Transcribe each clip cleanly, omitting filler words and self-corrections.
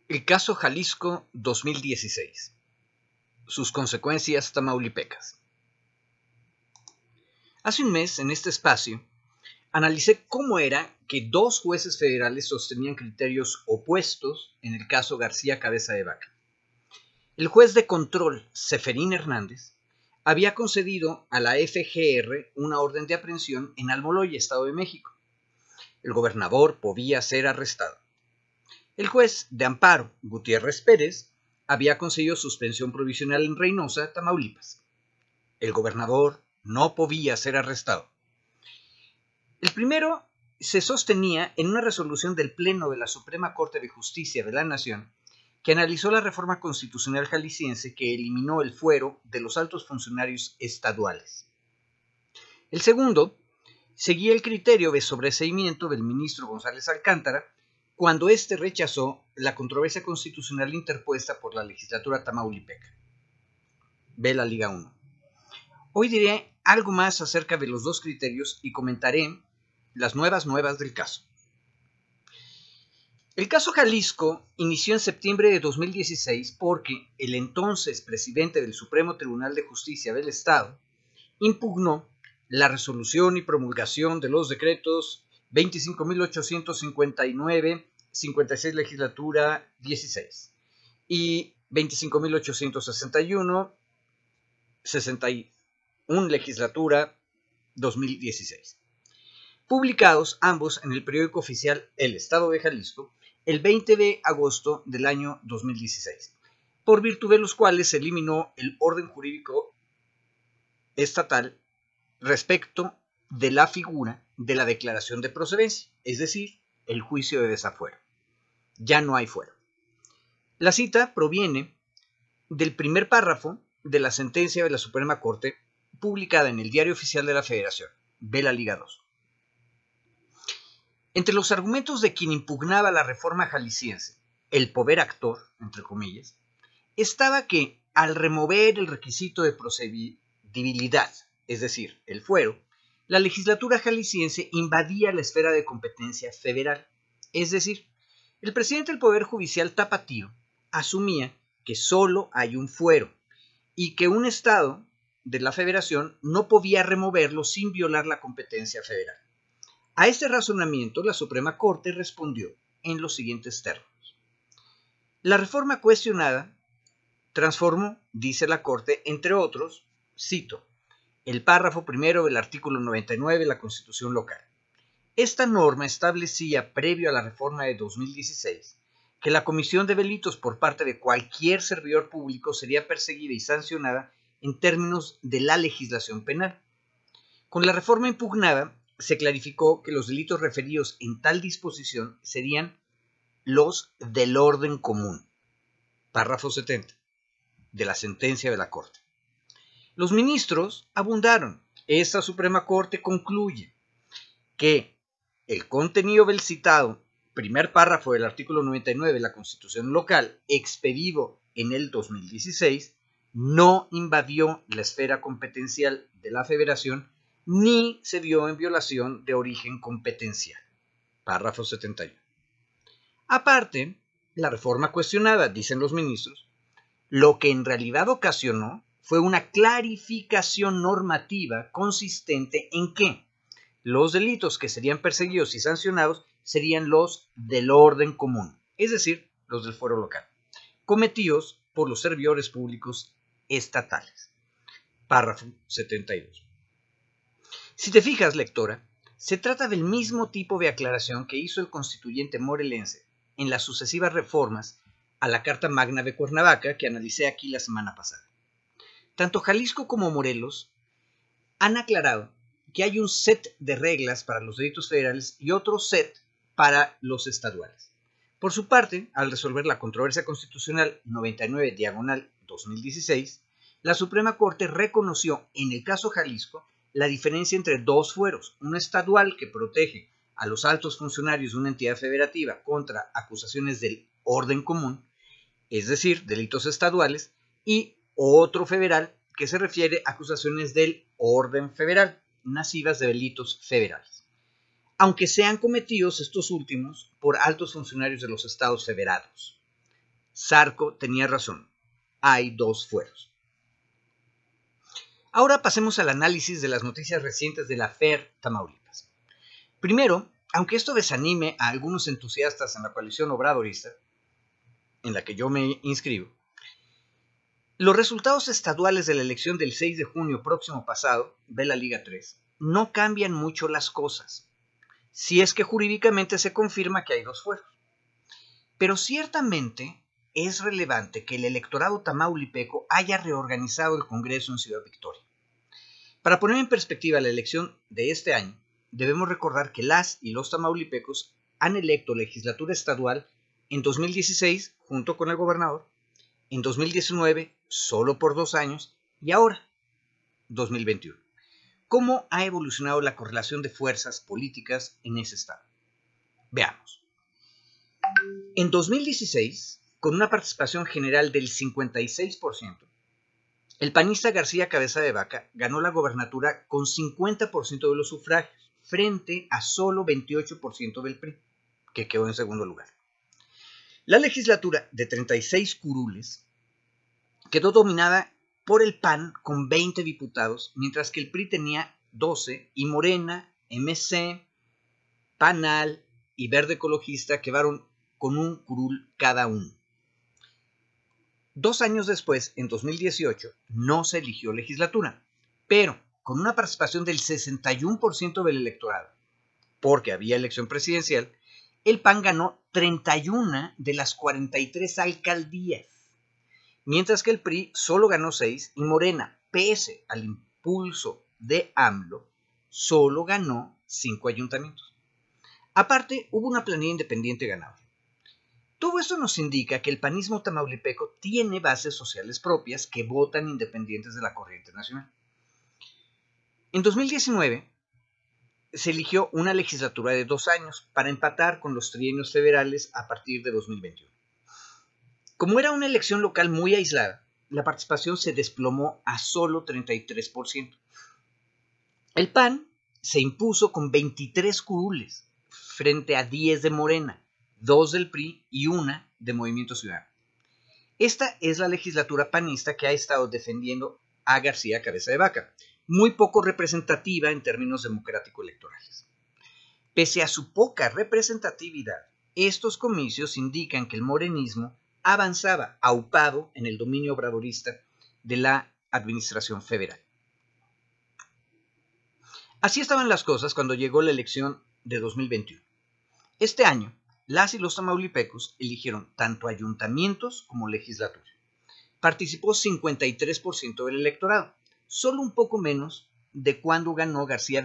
El caso Jalisco 2016. Sus consecuencias tamaulipecas. Hace un mes, en este espacio, analicé cómo era que dos jueces federales sostenían criterios opuestos en el caso García Cabeza de Vaca. El juez de control, Seferín Hernández, había concedido a la FGR una orden de aprehensión en Almoloya, Estado de México. El gobernador podía ser arrestado. El juez de amparo, Gutiérrez Pérez, había concedido suspensión provisional en Reynosa, Tamaulipas. El gobernador no podía ser arrestado. El primero se sostenía en una resolución del Pleno de la Suprema Corte de Justicia de la Nación que analizó la reforma constitucional jalisciense que eliminó el fuero de los altos funcionarios estaduales. El segundo seguía el criterio de sobreseimiento del ministro González Alcántara cuando éste rechazó la controversia constitucional interpuesta por la legislatura tamaulipeca. Ve la Liga 1. Hoy diré algo más acerca de los dos criterios y comentaré las nuevas del caso. El caso Jalisco inició en septiembre de 2016 porque el entonces presidente del Supremo Tribunal de Justicia del Estado impugnó la resolución y promulgación de los decretos 25.859, 56 legislatura 16 y 25.861, 61 legislatura 2016, publicados ambos en el periódico oficial El Estado de Jalisco el 20 de agosto del año 2016, por virtud de los cuales se eliminó el orden jurídico estatal respecto de la figura de la declaración de procedencia, es decir, el juicio de desafuero. Ya no hay fuero. La cita proviene del primer párrafo de la sentencia de la Suprema Corte publicada en el Diario Oficial de la Federación, ve la Liga 2. Entre los argumentos de quien impugnaba la reforma jalisciense, el poder actor, entre comillas, estaba que al remover el requisito de procedibilidad, es decir, el fuero, la legislatura jalisciense invadía la esfera de competencia federal. Es decir, el presidente del Poder Judicial tapatío asumía que solo hay un fuero y que un estado de la federación no podía removerlo sin violar la competencia federal. A este razonamiento la Suprema Corte respondió en los siguientes términos. La reforma cuestionada transformó, dice la Corte, entre otros, cito, el párrafo primero del artículo 99 de la Constitución local. Esta norma establecía, previo a la reforma de 2016, que la comisión de delitos por parte de cualquier servidor público sería perseguida y sancionada en términos de la legislación penal. Con la reforma impugnada, se clarificó que los delitos referidos en tal disposición serían los del orden común. Párrafo 70 de la sentencia de la Corte. Los ministros abundaron. Esta Suprema Corte concluye que el contenido del citado primer párrafo del artículo 99 de la Constitución local, expedido en el 2016, no invadió la esfera competencial de la Federación ni se dio en violación de origen competencial. Párrafo 71. Aparte, la reforma cuestionada, dicen los ministros, lo que en realidad ocasionó fue una clarificación normativa consistente en que los delitos que serían perseguidos y sancionados serían los del orden común, es decir, los del fuero local, cometidos por los servidores públicos estatales. Párrafo 72. Si te fijas, lectora, se trata del mismo tipo de aclaración que hizo el constituyente morelense en las sucesivas reformas a la Carta Magna de Cuernavaca que analicé aquí la semana pasada. Tanto Jalisco como Morelos han aclarado que hay un set de reglas para los delitos federales y otro set para los estaduales. Por su parte, al resolver la controversia constitucional 99/2016, la Suprema Corte reconoció en el caso Jalisco la diferencia entre dos fueros, uno estadual que protege a los altos funcionarios de una entidad federativa contra acusaciones del orden común, es decir, delitos estaduales, y otro federal que se refiere a acusaciones del orden federal, nacidas de delitos federales, aunque sean cometidos estos últimos por altos funcionarios de los estados federados. Zarco tenía razón. Hay dos fueros. Ahora pasemos al análisis de las noticias recientes de la FER Tamaulipas. Primero, aunque esto desanime a algunos entusiastas en la coalición obradorista, en la que yo me inscribo, los resultados estaduales de la elección del 6 de junio próximo pasado, de la Liga 3, no cambian mucho las cosas, si es que jurídicamente se confirma que hay dos fueros. Pero ciertamente es relevante que el electorado tamaulipeco haya reorganizado el Congreso en Ciudad Victoria. Para poner en perspectiva la elección de este año, debemos recordar que las y los tamaulipecos han electo legislatura estadual en 2016 junto con el gobernador, en 2019 solo por 2 años y ahora 2021. ¿Cómo ha evolucionado la correlación de fuerzas políticas en ese estado? Veamos. En 2016, con una participación general del 56%, el panista García Cabeza de Vaca ganó la gobernatura con 50% de los sufragios, frente a solo 28% del PRI, que quedó en segundo lugar. La legislatura de 36 curules quedó dominada por el PAN con 20 diputados, mientras que el PRI tenía 12 y Morena, MC, PANAL y Verde Ecologista quedaron con un curul cada uno. 2 años después, en 2018, no se eligió legislatura, pero con una participación del 61% del electorado, porque había elección presidencial, el PAN ganó 31 de las 43 alcaldías, mientras que el PRI solo ganó 6 y Morena, pese al impulso de AMLO, solo ganó 5 ayuntamientos. Aparte, hubo una planilla independiente ganadora. Todo esto nos indica que el panismo tamaulipeco tiene bases sociales propias que votan independientes de la corriente nacional. En 2019 se eligió una legislatura de 2 años para empatar con los trienios federales a partir de 2021. Como era una elección local muy aislada, la participación se desplomó a solo 33%. El PAN se impuso con 23 curules frente a 10 de Morena, 2 del PRI y 1 de Movimiento Ciudadano. Esta es la legislatura panista que ha estado defendiendo a García Cabeza de Vaca, muy poco representativa en términos democrático-electorales. Pese a su poca representatividad, estos comicios indican que el morenismo avanzaba aupado en el dominio obradorista de la administración federal. Así estaban las cosas cuando llegó la elección de 2021. Este año, las y los tamaulipecos eligieron tanto ayuntamientos como legislatura. Participó 53% del electorado, solo un poco menos de cuando ganó García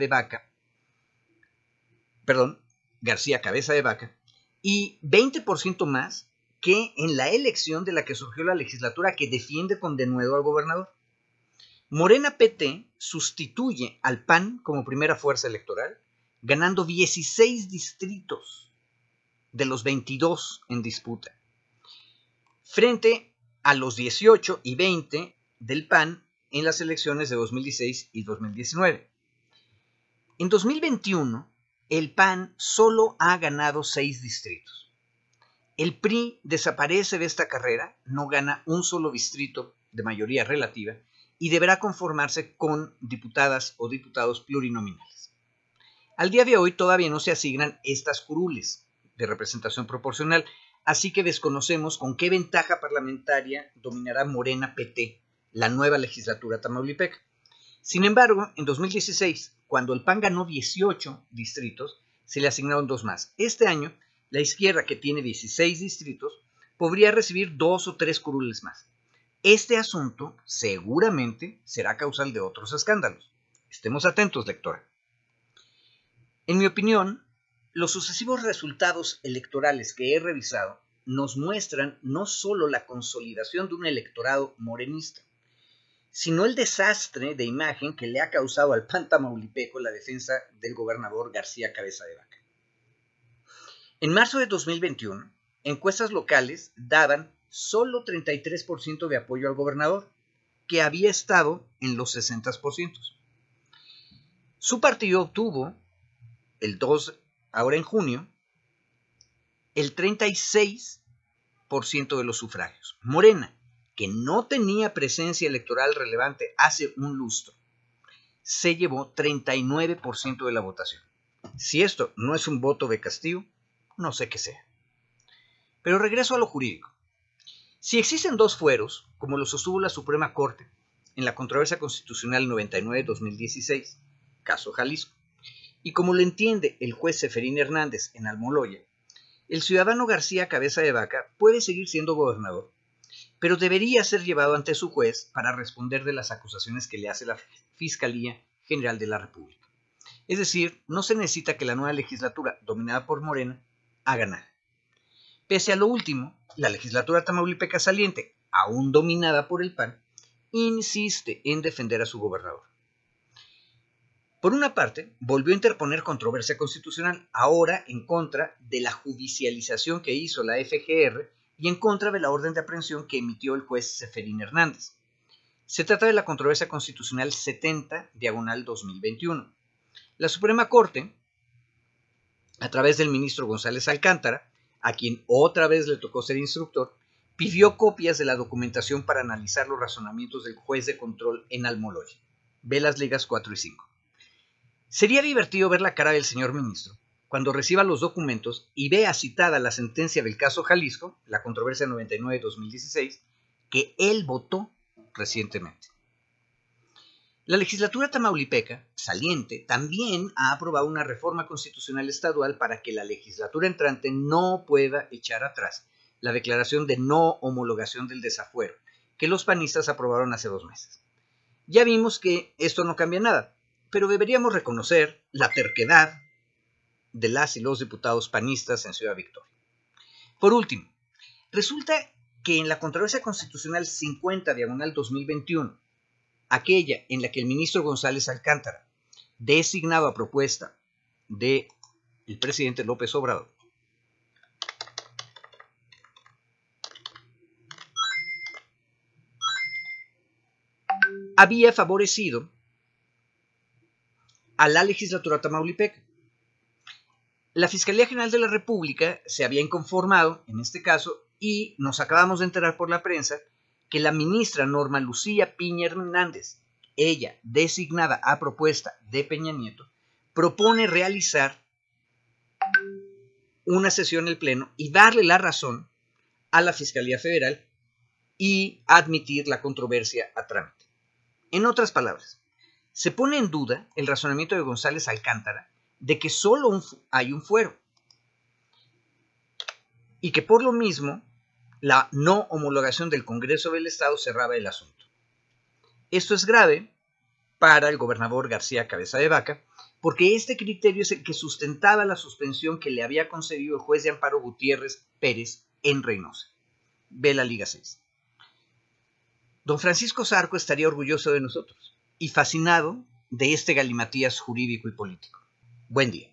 Cabeza de Vaca, y 20% más que en la elección de la que surgió la legislatura que defiende con denuedo al gobernador. Morena PT sustituye al PAN como primera fuerza electoral, ganando 16 distritos de los 22 en disputa, frente a los 18 y 20 del PAN en las elecciones de 2016 y 2019. En 2021, el PAN solo ha ganado 6 distritos. El PRI desaparece de esta carrera, no gana un solo distrito de mayoría relativa y deberá conformarse con diputadas o diputados plurinominales. Al día de hoy todavía no se asignan estas curules de representación proporcional, así que desconocemos con qué ventaja parlamentaria dominará Morena PT la nueva legislatura tamaulipeca. Sin embargo, en 2016, cuando el PAN ganó 18 distritos, se le asignaron 2 más. Este año, la izquierda, que tiene 16 distritos, podría recibir 2 o 3 curules más. Este asunto seguramente será causal de otros escándalos. Estemos atentos, lectora. En mi opinión, los sucesivos resultados electorales que he revisado nos muestran no solo la consolidación de un electorado morenista, sino el desastre de imagen que le ha causado al PAN tamaulipeco la defensa del gobernador García Cabeza de Vaca. En marzo de 2021, encuestas locales daban solo 33% de apoyo al gobernador, que había estado en los 60%. Su partido obtuvo, ahora en junio, el 36% 100% de los sufragios. Morena, que no tenía presencia electoral relevante hace un lustro, se llevó 39% de la votación. Si esto no es un voto de castigo, no sé qué sea. Pero regreso a lo jurídico. Si existen dos fueros, como lo sostuvo la Suprema Corte en la controversia constitucional 99-2016, caso Jalisco, y como lo entiende el juez Seferín Hernández en Almoloya, el ciudadano García Cabeza de Vaca puede seguir siendo gobernador, pero debería ser llevado ante su juez para responder de las acusaciones que le hace la Fiscalía General de la República. Es decir, no se necesita que la nueva legislatura, dominada por Morena, haga nada. Pese a lo último, la legislatura tamaulipeca saliente, aún dominada por el PAN, insiste en defender a su gobernador. Por una parte, volvió a interponer controversia constitucional, ahora en contra de la judicialización que hizo la FGR y en contra de la orden de aprehensión que emitió el juez Seferín Hernández. Se trata de la controversia constitucional 70/2021. La Suprema Corte, a través del ministro González Alcántara, a quien otra vez le tocó ser instructor, pidió copias de la documentación para analizar los razonamientos del juez de control en Almoloya. Ve las ligas 4 y 5. Sería divertido ver la cara del señor ministro cuando reciba los documentos y vea citada la sentencia del caso Jalisco, la controversia 99-2016, que él votó recientemente. La legislatura tamaulipeca, saliente, también ha aprobado una reforma constitucional estadual para que la legislatura entrante no pueda echar atrás la declaración de no homologación del desafuero que los panistas aprobaron hace 2 meses. Ya vimos que esto no cambia nada, pero deberíamos reconocer la terquedad de las y los diputados panistas en Ciudad Victoria. Por último, resulta que en la controversia constitucional 50/2021, aquella en la que el ministro González Alcántara, designado a propuesta del presidente López Obrador, había favorecido a la legislatura tamaulipeca. La Fiscalía General de la República se había inconformado, en este caso, y nos acabamos de enterar por la prensa que la ministra Norma Lucía Piña Hernández, ella designada a propuesta de Peña Nieto, propone realizar una sesión en el Pleno y darle la razón a la Fiscalía Federal y admitir la controversia a trámite. En otras palabras, se pone en duda el razonamiento de González Alcántara de que solo hay un fuero y que por lo mismo la no homologación del Congreso del Estado cerraba el asunto. Esto es grave para el gobernador García Cabeza de Vaca, porque este criterio es el que sustentaba la suspensión que le había concedido el juez de amparo Gutiérrez Pérez en Reynosa. Ve la Liga 6. Don Francisco Zarco estaría orgulloso de nosotros y fascinado de este galimatías jurídico y político. Buen día.